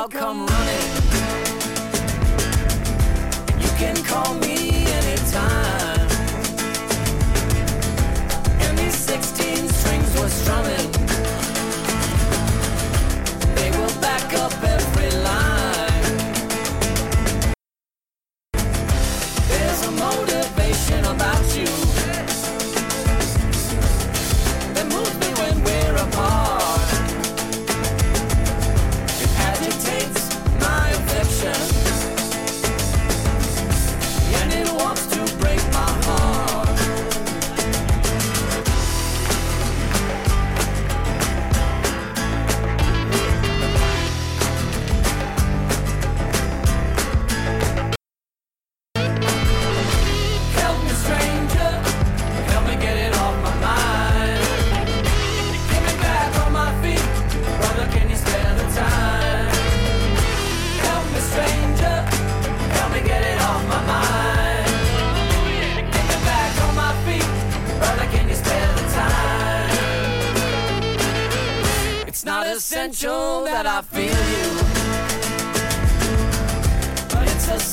I'll come running. You can call me anytime. And these 16 strings were strumming. They will back up every line. There's a motivation about you that moves me when we're apart. It agitates my affections, and it wants to break my heart. Help me, stranger, help me get it off my mind. Get me back on my feet, brother, can you spare the time? Help me, stranger, help me get it off my mind. Get me back on my feet, brother, can you spare the time? It's not essential that I feel you.